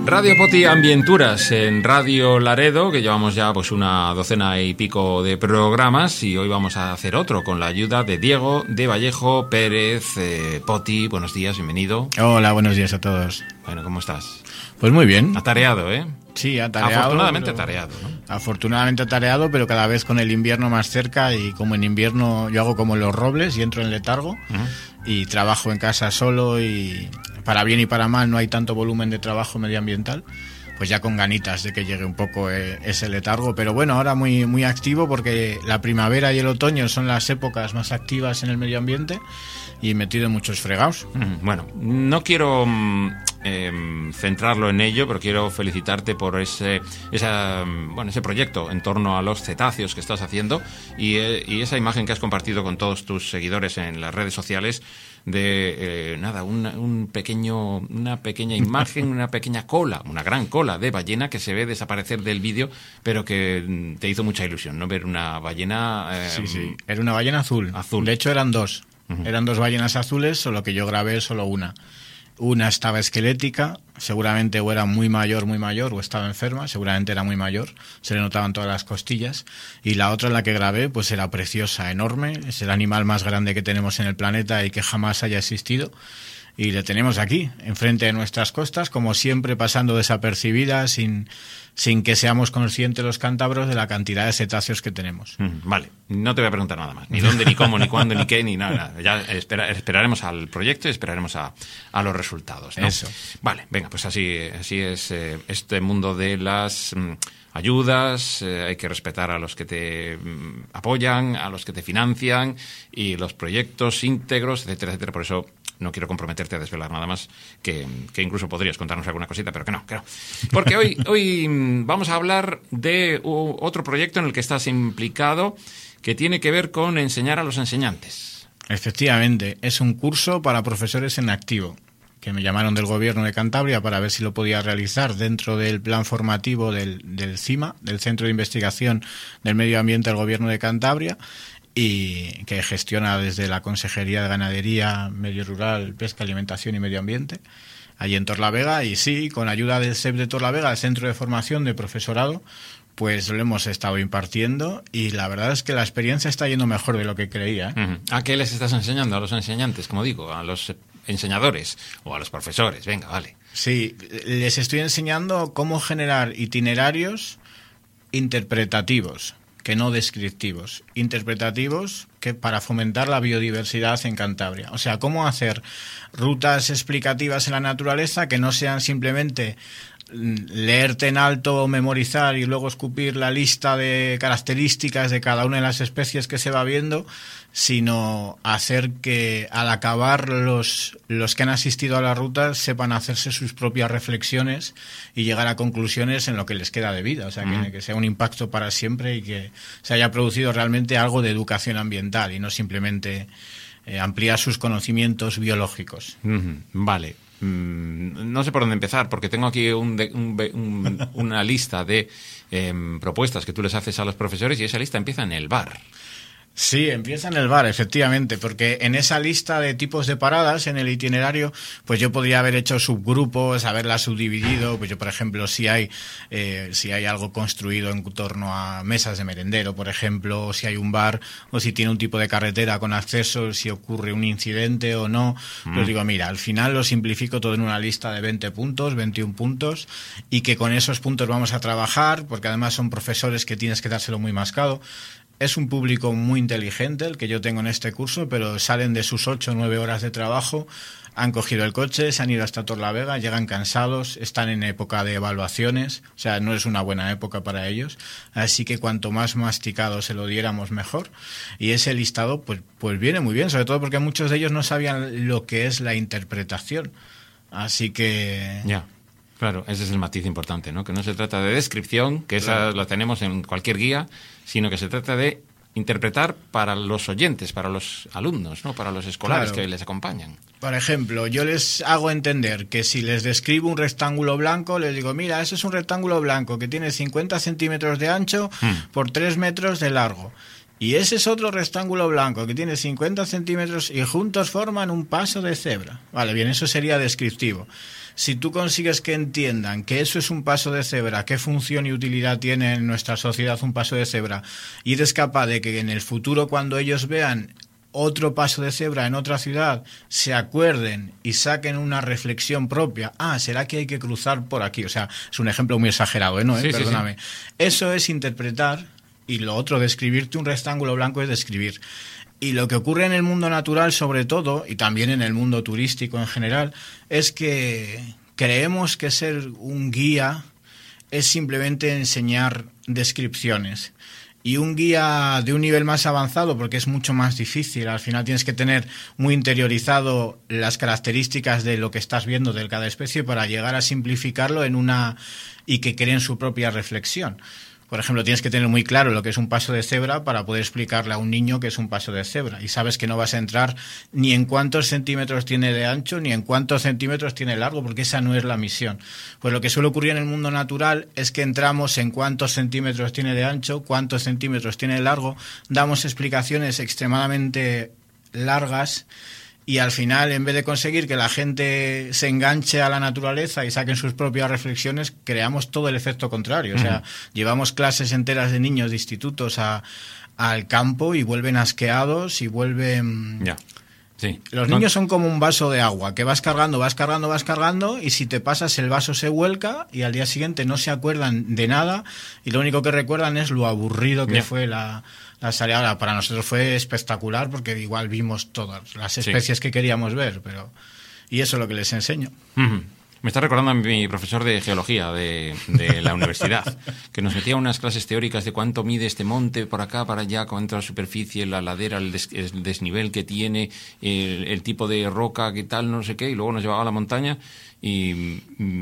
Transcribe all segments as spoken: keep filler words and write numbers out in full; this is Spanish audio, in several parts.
Radio Poti Ambienturas en Radio Laredo, que llevamos ya pues una docena y pico de programas, y hoy vamos a hacer otro con la ayuda de Diego de Vallejo Pérez. eh, Poti, buenos días, bienvenido. Hola, buenos días a todos. Bueno, ¿cómo estás? Pues muy bien. Atareado, ¿eh? Sí, atareado. Afortunadamente pero... atareado, ¿no? Afortunadamente atareado, pero cada vez con el invierno más cerca, y como en invierno yo hago como los robles y entro en letargo, uh-huh. y trabajo en casa solo, y para bien y para mal no hay tanto volumen de trabajo medioambiental, pues ya con ganitas de que llegue un poco eh, ese letargo. Pero bueno, ahora muy, muy activo, porque la primavera y el otoño son las épocas más activas en el medio ambiente, y metido en muchos fregados. Bueno, no quiero eh, centrarlo en ello, pero quiero felicitarte por ese esa, bueno, ese proyecto en torno a los cetáceos que estás haciendo, y, eh, y esa imagen que has compartido con todos tus seguidores en las redes sociales de eh, nada, un, un pequeño, una pequeña imagen, una pequeña cola, una gran cola de ballena que se ve desaparecer del vídeo, pero que te hizo mucha ilusión, ¿no? Ver una ballena... Eh, sí, sí, era una ballena azul. azul. De hecho eran dos. Uh-huh. Eran dos ballenas azules, solo que yo grabé solo una. Una estaba esquelética, seguramente o era muy mayor, muy mayor, o estaba enferma, seguramente era muy mayor, se le notaban todas las costillas. Y la otra, en la que grabé, pues era preciosa, enorme, es el animal más grande que tenemos en el planeta y que jamás haya existido. Y le tenemos aquí, enfrente de nuestras costas, como siempre, pasando desapercibida, sin, sin que seamos conscientes los cántabros de la cantidad de cetáceos que tenemos. Mm, vale, no te voy a preguntar nada más, ni dónde, ni cómo, ni cuándo, ni qué, ni nada. Ya espera, esperaremos al proyecto y esperaremos a, a los resultados, ¿no? Eso. Vale, venga, pues así, así es eh, este mundo de las... Mm, ayudas, eh, hay que respetar a los que te mm, apoyan, a los que te financian, y los proyectos íntegros, etcétera, etcétera. Por eso no quiero comprometerte a desvelar nada más, que, que incluso podrías contarnos alguna cosita, pero que no, que no. Porque hoy, hoy vamos a hablar de uh, otro proyecto en el que estás implicado, que tiene que ver con enseñar a los enseñantes. Efectivamente, es un curso para profesores en activo, que me llamaron del Gobierno de Cantabria para ver si lo podía realizar dentro del plan formativo del, del CIMA, del Centro de Investigación del Medio Ambiente del Gobierno de Cantabria, y que gestiona desde la Consejería de Ganadería, Medio Rural, Pesca, Alimentación y Medio Ambiente, allí en Torlavega. Y sí, con ayuda del C E P de Torlavega, el Centro de Formación de Profesorado, pues lo hemos estado impartiendo, y la verdad es que la experiencia está yendo mejor de lo que creía, ¿eh? Uh-huh. ¿A qué les estás enseñando? A los enseñantes, como digo, a los enseñadores o a los profesores. Venga, vale. Sí, les estoy enseñando cómo generar itinerarios interpretativos, que no descriptivos. Interpretativos que para fomentar la biodiversidad en Cantabria. O sea, cómo hacer rutas explicativas en la naturaleza que no sean simplemente leerte en alto o memorizar y luego escupir la lista de características de cada una de las especies que se va viendo, sino hacer que al acabar los, los que han asistido a la ruta sepan hacerse sus propias reflexiones y llegar a conclusiones en lo que les queda de vida. O sea, mm. que, que sea un impacto para siempre y que se haya producido realmente algo de educación ambiental y no simplemente eh, ampliar sus conocimientos biológicos. Mm-hmm. Vale. No sé por dónde empezar, porque tengo aquí un de, un, un, una lista de eh, propuestas que tú les haces a los profesores, y esa lista empieza en el bar. Sí, empieza en el bar, efectivamente, porque en esa lista de tipos de paradas, en el itinerario, pues yo podría haber hecho subgrupos, haberla subdividido. Pues yo, por ejemplo, si hay eh, si hay algo construido en torno a mesas de merendero, por ejemplo, o si hay un bar, o si tiene un tipo de carretera con acceso, si ocurre un incidente o no, mm. pues digo, mira, al final lo simplifico todo en una lista de veinte puntos, veintiún puntos, y que con esos puntos vamos a trabajar, porque además son profesores que tienes que dárselo muy mascado. Es un público muy inteligente el que yo tengo en este curso, pero salen de sus ocho o nueve horas de trabajo, han cogido el coche, se han ido hasta Torlavega, llegan cansados, están en época de evaluaciones, o sea, no es una buena época para ellos, así que cuanto más masticado se lo diéramos mejor. Y ese listado pues, pues viene muy bien, sobre todo porque muchos de ellos no sabían lo que es la interpretación, así que... Ya. Claro, ese es el matiz importante, ¿no? Que no se trata de descripción, que esa claro. la tenemos en cualquier guía, sino que se trata de interpretar para los oyentes, para los alumnos, ¿no? Para los escolares claro. que les acompañan. Por ejemplo, yo les hago entender que si les describo un rectángulo blanco, les digo, mira, eso es un rectángulo blanco que tiene cincuenta centímetros de ancho hmm. por tres metros de largo. Y ese es otro rectángulo blanco que tiene cincuenta centímetros y juntos forman un paso de cebra. Vale, bien, eso sería descriptivo. Si tú consigues que entiendan que eso es un paso de cebra, qué función y utilidad tiene en nuestra sociedad un paso de cebra, y eres capaz de que en el futuro, cuando ellos vean otro paso de cebra en otra ciudad, se acuerden y saquen una reflexión propia. Ah, ¿será que hay que cruzar por aquí? O sea, es un ejemplo muy exagerado, ¿eh? ¿No? ¿Eh? Sí, Perdóname. Sí, sí. Eso es interpretar, y lo otro, describirte un rectángulo blanco es describir. Y lo que ocurre en el mundo natural, sobre todo, y también en el mundo turístico en general, es que creemos que ser un guía es simplemente enseñar descripciones. Y un guía de un nivel más avanzado, porque es mucho más difícil, al final tienes que tener muy interiorizado las características de lo que estás viendo de cada especie para llegar a simplificarlo en una y que creen su propia reflexión. Por ejemplo, tienes que tener muy claro lo que es un paso de cebra para poder explicarle a un niño qué es un paso de cebra. Y sabes que no vas a entrar ni en cuántos centímetros tiene de ancho ni en cuántos centímetros tiene de largo, porque esa no es la misión. Pues lo que suele ocurrir en el mundo natural es que entramos en cuántos centímetros tiene de ancho, cuántos centímetros tiene de largo, damos explicaciones extremadamente largas. Y al final, en vez de conseguir que la gente se enganche a la naturaleza y saquen sus propias reflexiones, creamos todo el efecto contrario. O sea, uh-huh. llevamos clases enteras de niños de institutos a, al campo y vuelven asqueados y vuelven... Ya. Sí. Los niños son como un vaso de agua, que vas cargando, vas cargando, vas cargando, y si te pasas el vaso se vuelca y al día siguiente no se acuerdan de nada y lo único que recuerdan es lo aburrido que yeah. fue la... La salida. Ahora, para nosotros fue espectacular porque igual vimos todas las especies sí. que queríamos ver, pero y eso es lo que les enseño. Uh-huh. Me está recordando a mi profesor de geología de, de la universidad, que nos metía unas clases teóricas de cuánto mide este monte por acá, para allá, cuánto la superficie, la ladera, el, des, el desnivel que tiene, el, el tipo de roca, qué tal, no sé qué, y luego nos llevaba a la montaña y,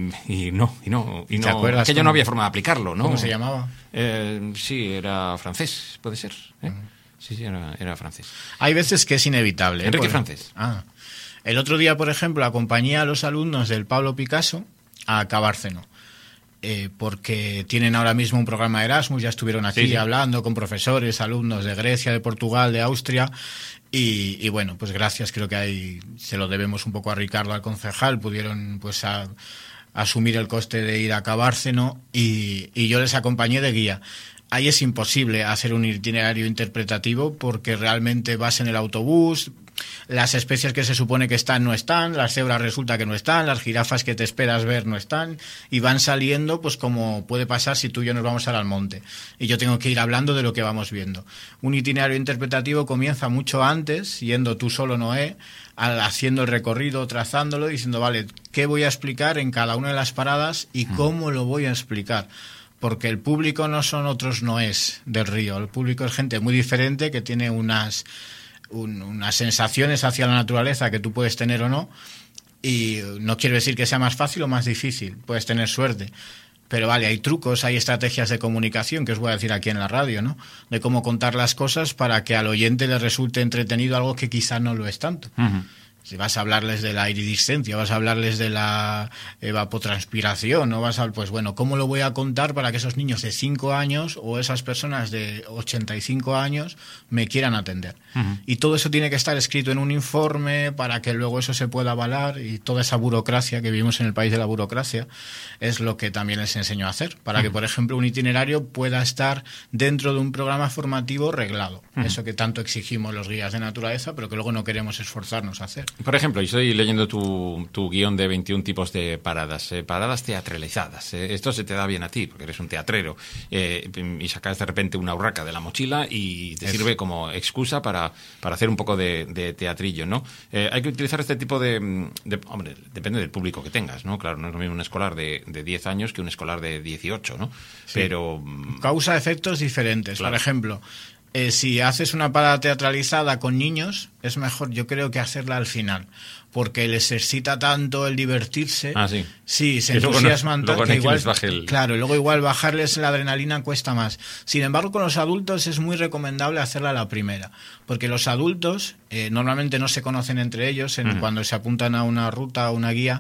y no, y no, y no. ¿Te acuerdas? Aquello no había forma de aplicarlo, ¿no? ¿Cómo se llamaba? Eh, sí, era francés, puede ser, ¿eh? Uh-huh. Sí, sí, era, era francés. Hay veces que es inevitable. Enrique ¿eh? Francés. Ah. El otro día, por ejemplo, acompañé a los alumnos del Pablo Picasso a Cabárceno, eh, porque tienen ahora mismo un programa de Erasmus, ya estuvieron aquí sí, sí. hablando con profesores, alumnos de Grecia, de Portugal, de Austria, y, y bueno, pues gracias, creo que ahí se lo debemos un poco a Ricardo, al concejal, pudieron pues a, a asumir el coste de ir a Cabárceno y, y yo les acompañé de guía. Ahí es imposible hacer un itinerario interpretativo porque realmente vas en el autobús, las especies que se supone que están no están, las cebras resulta que no están, las jirafas que te esperas ver no están y van saliendo pues como puede pasar si tú y yo nos vamos al monte y yo tengo que ir hablando de lo que vamos viendo. Un itinerario interpretativo comienza mucho antes, yendo tú solo, Noé, haciendo el recorrido, trazándolo, diciendo, vale, ¿qué voy a explicar en cada una de las paradas y cómo lo voy a explicar? Porque el público no son otros Noés del río, el público es gente muy diferente que tiene unas... Un, unas sensaciones hacia la naturaleza que tú puedes tener o no, y no quiero decir que sea más fácil o más difícil, puedes tener suerte, pero vale, hay trucos, hay estrategias de comunicación que os voy a decir aquí en la radio, ¿no? De cómo contar las cosas para que al oyente le resulte entretenido algo que quizá no lo es tanto. Uh-huh. Si vas a hablarles de la iridiscencia, vas a hablarles de la evapotranspiración, no vas a, pues bueno, ¿cómo lo voy a contar para que esos niños de cinco años o esas personas de ochenta y cinco años me quieran atender? Uh-huh. Y todo eso tiene que estar escrito en un informe para que luego eso se pueda avalar, y toda esa burocracia que vivimos en el país de la burocracia es lo que también les enseño a hacer, para uh-huh. que, por ejemplo, un itinerario pueda estar dentro de un programa formativo reglado. Uh-huh. Eso que tanto exigimos los guías de naturaleza, pero que luego no queremos esforzarnos a hacer. Por ejemplo, yo estoy leyendo tu, tu guión de veintiún tipos de paradas, eh, paradas teatralizadas. Eh, esto se te da bien a ti, porque eres un teatrero, eh, y sacas de repente una urraca de la mochila y te Eso. sirve como excusa para, para hacer un poco de, de teatrillo, ¿no? Eh, hay que utilizar este tipo de, de... Hombre, depende del público que tengas, ¿no? Claro, no es lo mismo un escolar de, de diez años que un escolar de dieciocho, ¿no? Sí. Pero... Causa efectos diferentes. Claro. Por ejemplo... Eh, si haces una parada teatralizada con niños, es mejor, yo creo, que hacerla al final, porque les excita tanto el divertirse. Ah, sí. Sí, se entusiasman tanto. Igual, el... Claro, y luego igual bajarles la adrenalina cuesta más. Sin embargo, con los adultos es muy recomendable hacerla a la primera, porque los adultos eh, normalmente no se conocen entre ellos en, uh-huh. cuando se apuntan a una ruta o una guía.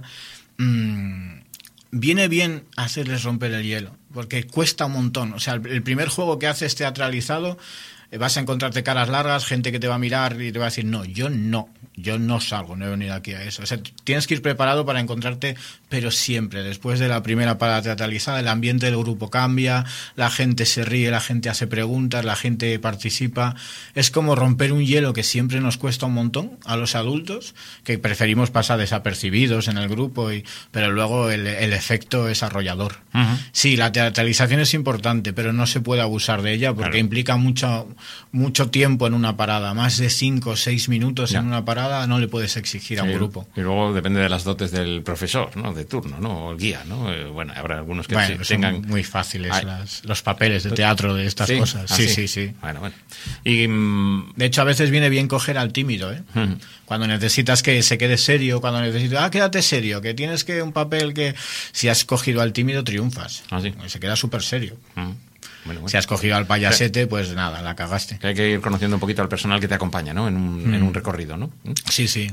Mmm, viene bien hacerles romper el hielo, porque cuesta un montón. O sea, el, el primer juego que haces teatralizado vas a encontrarte caras largas, gente que te va a mirar y te va a decir, no, yo no, yo no salgo, no he venido aquí a eso. O sea, tienes que ir preparado para encontrarte, pero siempre, después de la primera parada teatralizada, el ambiente del grupo cambia, la gente se ríe, la gente hace preguntas, la gente participa. Es como romper un hielo que siempre nos cuesta un montón a los adultos, que preferimos pasar desapercibidos en el grupo, y, pero luego el, el efecto es arrollador. Uh-huh. Sí, la teatralización es importante, pero no se puede abusar de ella porque claro. implica mucho, mucho tiempo en una parada. Más de cinco o seis minutos ya. en una parada no le puedes exigir sí, a un grupo. Y luego depende de las dotes del profesor, ¿no? De turno, ¿no? O el guía, ¿no? Eh, bueno, habrá algunos que bueno, sí, tengan... Son muy fáciles las, los papeles de teatro de estas ¿Sí? cosas. Ah, sí, sí, sí, sí. Bueno, bueno. Y, um... de hecho, a veces viene bien coger al tímido, ¿eh? Uh-huh. Cuando necesitas que se quede serio, cuando necesitas, ah, quédate serio, que tienes que un papel que... Si has cogido al tímido, triunfas. Ah, sí. Se queda súper serio. Uh-huh. Bueno, bueno. Si has cogido al payasete, pues nada, la cagaste. Que hay que ir conociendo un poquito al personal que te acompaña, ¿no? En un, mm. en un recorrido, ¿no? Sí, sí.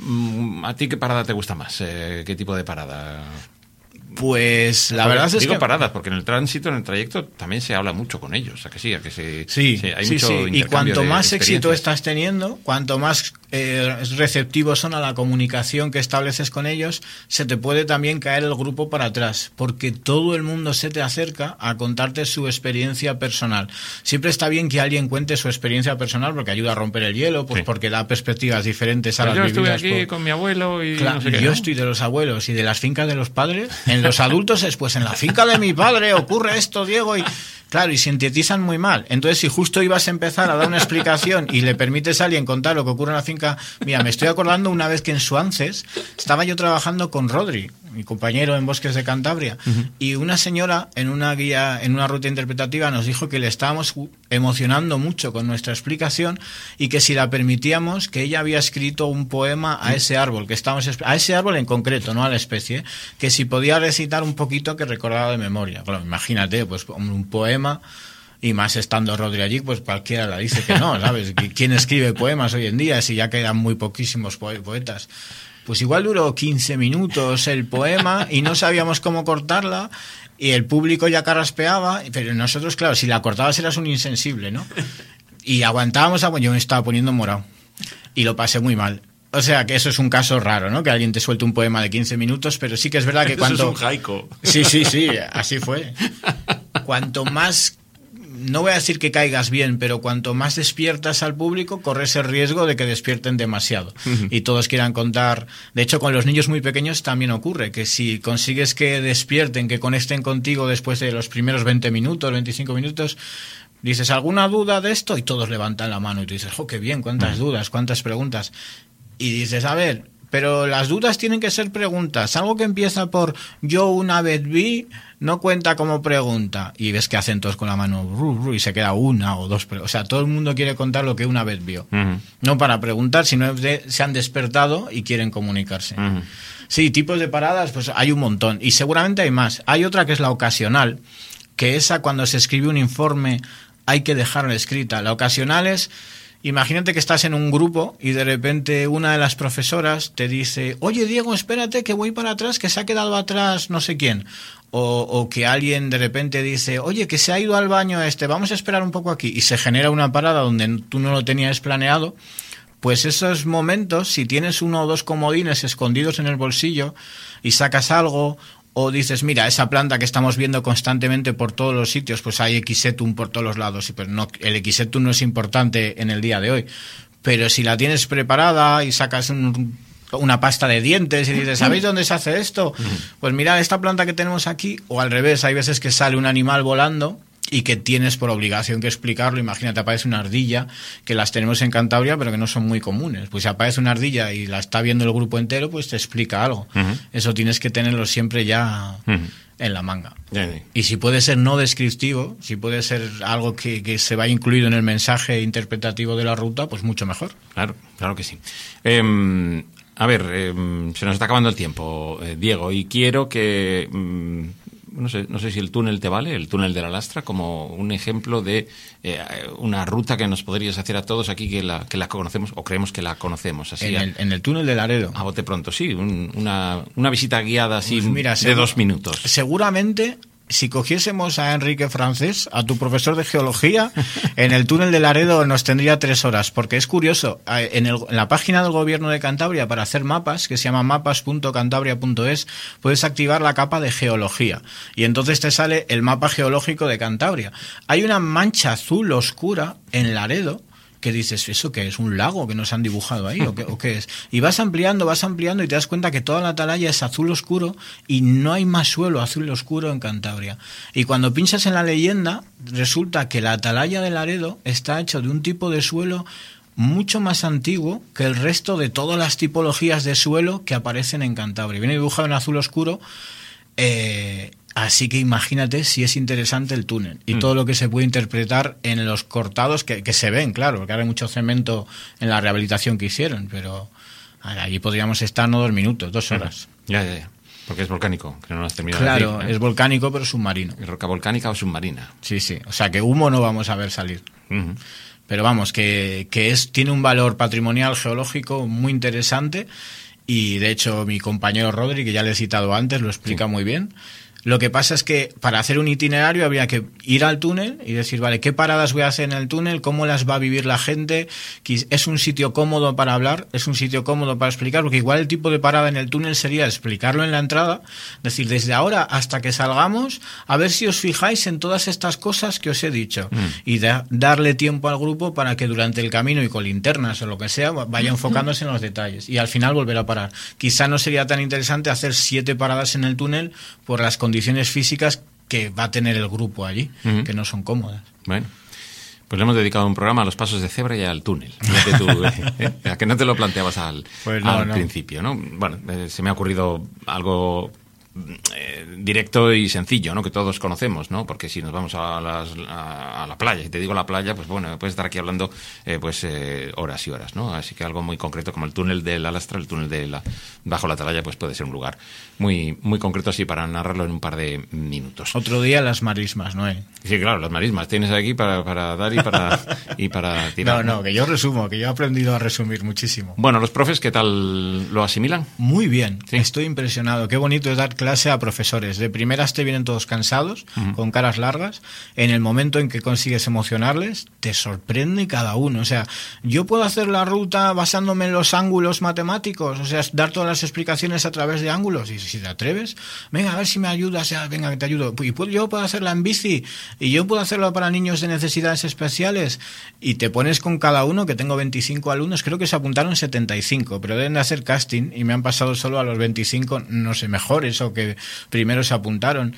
¿A ti qué parada te gusta más? Eh, ¿Qué tipo de parada? Pues la porque, verdad es digo que... paradas, porque en el tránsito, en el trayecto, también se habla mucho con ellos, ¿a que sí? ¿A que se, sí, se, hay sí, mucho sí. Y cuanto más éxito estás teniendo, cuanto más eh, receptivos son a la comunicación que estableces con ellos, se te puede también caer el grupo para atrás, porque todo el mundo se te acerca a contarte su experiencia personal. Siempre está bien que alguien cuente su experiencia personal, porque ayuda a romper el hielo, pues sí. porque da perspectivas diferentes a pues las yo vividas. Yo estuve aquí por... con mi abuelo y claro, no sé qué, yo ¿no? estoy de los abuelos y de las fincas de los padres. En los adultos es, pues en la finca de mi padre ocurre esto, Diego, y claro, y sintetizan muy mal. Entonces, si justo ibas a empezar a dar una explicación y le permites a alguien contar lo que ocurre en la finca... Mira, me estoy acordando una vez que en Suances estaba yo trabajando con Rodri, mi compañero en Bosques de Cantabria, uh-huh. y una señora en una guía, en una ruta interpretativa nos dijo que le estábamos emocionando mucho con nuestra explicación y que si la permitíamos, que ella había escrito un poema a ese árbol, que estábamos a ese árbol en concreto, no a la especie, que si podía recitar un poquito que recordaba de memoria. Bueno, imagínate, pues un poema... Y más estando Rodri allí, pues cualquiera la dice que no, ¿sabes? ¿Quién escribe poemas hoy en día si ya quedan muy poquísimos poetas? Pues igual duró quince minutos el poema y no sabíamos cómo cortarla y el público ya carraspeaba, pero nosotros, claro, si la cortabas eras un insensible, ¿no? Y aguantábamos, yo me estaba poniendo morado y lo pasé muy mal. O sea, que eso es un caso raro, ¿no? Que alguien te suelte un poema de quince minutos, pero sí que es verdad que cuando... Eso es un haiku. Sí, sí, sí, así fue. Cuanto más... No voy a decir que caigas bien, pero cuanto más despiertas al público, corres el riesgo de que despierten demasiado. Uh-huh. Y todos quieran contar... De hecho, con los niños muy pequeños también ocurre, que si consigues que despierten, que conecten contigo después de los primeros veinte minutos, veinticinco minutos, dices, ¿alguna duda de esto? Y todos levantan la mano y tú dices, ¡oh, qué bien! ¿Cuántas uh-huh. dudas? ¿Cuántas preguntas? Y dices, a ver... Pero las dudas tienen que ser preguntas. Algo que empieza por yo una vez vi, no cuenta como pregunta. Y ves que hacen todos con la mano ru, ru, y se queda una o dos. O sea, todo el mundo quiere contar lo que una vez vio. Uh-huh. No para preguntar, sino de, se han despertado y quieren comunicarse. Uh-huh. Sí, tipos de paradas, pues hay un montón. Y seguramente hay más. Hay otra que es la ocasional, que esa cuando se escribe un informe hay que dejarla escrita. La ocasional es... Imagínate que estás en un grupo y de repente una de las profesoras te dice, oye Diego, espérate que voy para atrás, que se ha quedado atrás no sé quién. O, o que alguien de repente dice, oye, que se ha ido al baño este, vamos a esperar un poco aquí. Y se genera una parada donde tú no lo tenías planeado. Pues esos momentos, si tienes uno o dos comodines escondidos en el bolsillo y sacas algo... O dices, mira, esa planta que estamos viendo constantemente por todos los sitios, pues hay Equisetum por todos los lados. Y pues no, el Equisetum no es importante en el día de hoy. Pero si la tienes preparada y sacas un, una pasta de dientes y dices, ¿sabéis dónde se hace esto? Pues mirad, esta planta que tenemos aquí, o al revés, hay veces que sale un animal volando y que tienes por obligación que explicarlo. Imagínate, aparece una ardilla, que las tenemos en Cantabria, pero que no son muy comunes. Pues si aparece una ardilla y la está viendo el grupo entero, pues te explica algo. Uh-huh. Eso tienes que tenerlo siempre ya uh-huh. en la manga. Uh-huh. Y si puede ser no descriptivo, si puede ser algo que, que se va incluido en el mensaje interpretativo de la ruta, pues mucho mejor. Claro, claro que sí. Eh, a ver, eh, se nos está acabando el tiempo, eh, Diego, y quiero que... Mm, No sé, no sé si el túnel te vale, el túnel de la Lastra, como un ejemplo de eh, una ruta que nos podrías hacer a todos aquí que la, que la conocemos o creemos que la conocemos. Así en, a, el, en el túnel de Laredo. A bote pronto, sí, un, una, una visita guiada así pues mira, de seguro, dos minutos. Seguramente si cogiésemos a Enrique Francés, a tu profesor de geología, en el túnel de Laredo nos tendría tres horas, porque es curioso, en, el, en la página del gobierno de Cantabria, para hacer mapas, que se llama mapas punto cantabria punto es, puedes activar la capa de geología, y entonces te sale el mapa geológico de Cantabria. Hay una mancha azul oscura en Laredo, que dices, ¿eso qué es? ¿Un lago que nos han dibujado ahí? ¿O qué, o qué es? Y vas ampliando, vas ampliando y te das cuenta que toda la atalaya es azul oscuro y no hay más suelo azul oscuro en Cantabria. Y cuando pinchas en la leyenda, resulta que la atalaya de Laredo está hecho de un tipo de suelo mucho más antiguo que el resto de todas las tipologías de suelo que aparecen en Cantabria. Viene dibujado en azul oscuro, eh... Así que imagínate si es interesante el túnel y mm. todo lo que se puede interpretar en los cortados que, que se ven, claro, porque ahora hay mucho cemento en la rehabilitación que hicieron, pero allí podríamos estar no dos minutos, dos horas. Mm. Ya, ya, ya. Porque es volcánico, que no lo has terminado Claro, de decir, ¿eh? Es volcánico pero submarino. ¿Es roca volcánica o submarina? Sí, sí. O sea que humo no vamos a ver salir. Uh-huh. Pero vamos, que, que es tiene un valor patrimonial geológico muy interesante y de hecho mi compañero Rodri, que ya le he citado antes, lo explica sí. muy bien. Lo que pasa es que para hacer un itinerario habría que ir al túnel y decir, vale, ¿qué paradas voy a hacer en el túnel? ¿Cómo las va a vivir la gente? ¿Es un sitio cómodo para hablar? ¿Es un sitio cómodo para explicar? Porque igual el tipo de parada en el túnel sería explicarlo en la entrada, decir, desde ahora hasta que salgamos, a ver si os fijáis en todas estas cosas que os he dicho. Mm. Y da, darle tiempo al grupo para que durante el camino y con linternas o lo que sea, vaya enfocándose en los detalles. Y al final volver a parar. Quizá no sería tan interesante hacer siete paradas en el túnel por las condiciones condiciones físicas que va a tener el grupo allí, uh-huh. que no son cómodas. Bueno, pues le hemos dedicado un programa a los pasos de cebra y al túnel. Tú, eh, a que no te lo planteabas al, pues no, al no. principio, ¿no? Bueno, eh, se me ha ocurrido algo eh, directo y sencillo, ¿no? Que todos conocemos, ¿no? Porque si nos vamos a, las, a, a la playa, y te digo la playa, pues bueno, puedes estar aquí hablando eh, pues eh, horas y horas, ¿no? Así que algo muy concreto como el túnel de la Lastra, el túnel de la bajo la atalaya, pues puede ser un lugar muy muy concreto así para narrarlo en un par de minutos. Otro día las marismas, ¿no? ¿Eh? Sí, claro, las marismas tienes aquí para, para dar y para y para tirar. No, no, que yo resumo, que yo he aprendido a resumir muchísimo. Bueno, los profes, ¿qué tal lo asimilan? Muy bien, ¿sí? Estoy impresionado. Qué bonito es dar clase a profesores. De primeras te vienen todos cansados, uh-huh. con caras largas. En el momento en que consigues emocionarles, te sorprende cada uno. O sea, yo puedo hacer la ruta basándome en los ángulos matemáticos, o sea, dar todas las explicaciones a través de ángulos. Y si te atreves, venga, a ver si me ayudas, ya, venga, que te ayudo. Y puedo, yo puedo hacerla en bici, y yo puedo hacerlo para niños de necesidades especiales. Y te pones con cada uno, que tengo veinticinco alumnos, creo que se apuntaron setenta y cinco, pero deben de hacer casting, y me han pasado solo a los veinticinco, no sé, mejores, o que primero se apuntaron.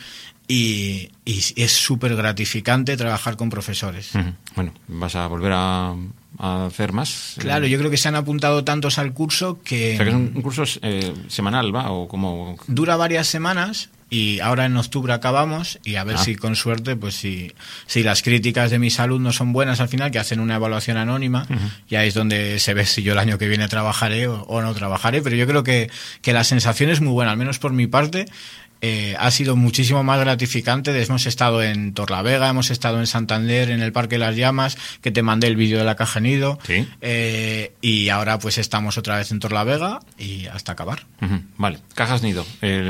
Y, y es súper gratificante trabajar con profesores. Uh-huh. Bueno, ¿vas a volver a, a hacer más? Claro, yo creo que se han apuntado tantos al curso que... O sea, que es un, un curso eh, semanal, ¿va? ¿O cómo? Dura varias semanas y ahora en octubre acabamos y a ver ah. si con suerte, pues si, si las críticas de mis alumnos son buenas al final, que hacen una evaluación anónima, uh-huh. y ahí es donde se ve si yo el año que viene trabajaré o, o no trabajaré, pero yo creo que, que la sensación es muy buena, al menos por mi parte. Eh, ha sido muchísimo más gratificante. Hemos estado en Torlavega, hemos estado en Santander, en el Parque de las Llamas, que te mandé el vídeo de la Caja Nido. ¿Sí? Eh, y ahora pues estamos otra vez en Torlavega y hasta acabar. Uh-huh. Vale, Cajas Nido.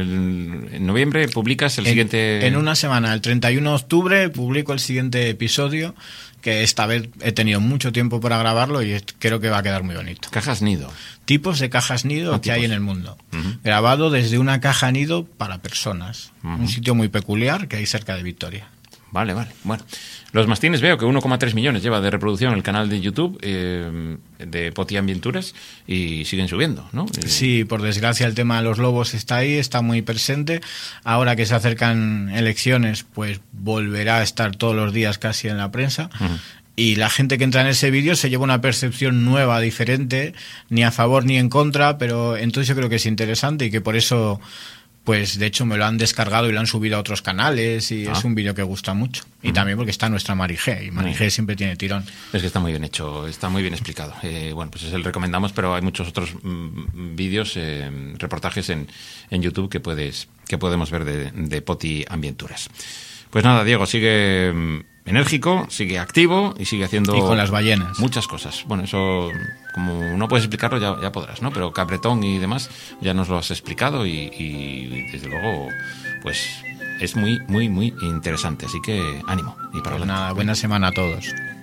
El, en noviembre publicas el en, siguiente... En una semana, el treinta y uno de octubre, publico el siguiente episodio, que esta vez he tenido mucho tiempo para grabarlo y creo que va a quedar muy bonito. Cajas Nido. Tipos de cajas nido ah, que tipos. hay en el mundo. Uh-huh. Grabado desde una caja nido para personas. Uh-huh. Un sitio muy peculiar que hay cerca de Vitoria. Vale, vale. Bueno, los mastines veo que uno coma tres millones lleva de reproducción el canal de YouTube eh, de Poti Ambienturas y siguen subiendo, ¿no? Sí, por desgracia el tema de los lobos está ahí, está muy presente. Ahora que se acercan elecciones, pues volverá a estar todos los días casi en la prensa. Uh-huh. Y la gente que entra en ese vídeo se lleva una percepción nueva, diferente, ni a favor ni en contra, pero entonces yo creo que es interesante y que por eso, pues de hecho me lo han descargado y lo han subido a otros canales y ah. es un vídeo que gusta mucho. Y uh-huh. también porque está nuestra Marigé, y Marigé uh-huh. siempre tiene tirón. Es que está muy bien hecho, está muy bien explicado. Eh, bueno, pues es el recomendamos, pero hay muchos otros mm, vídeos, eh, reportajes en, en YouTube que puedes que podemos ver de, de Poti Ambienturas. Pues nada, Diego, sigue... enérgico, sigue activo y sigue haciendo... Y con las ballenas. Muchas cosas. Bueno, eso, como no puedes explicarlo, ya, ya podrás, ¿no? Pero Capretón y demás, ya nos lo has explicado y, y desde luego, pues, es muy, muy, muy interesante. Así que ánimo y para Pues adelante. nada, buena semana a todos.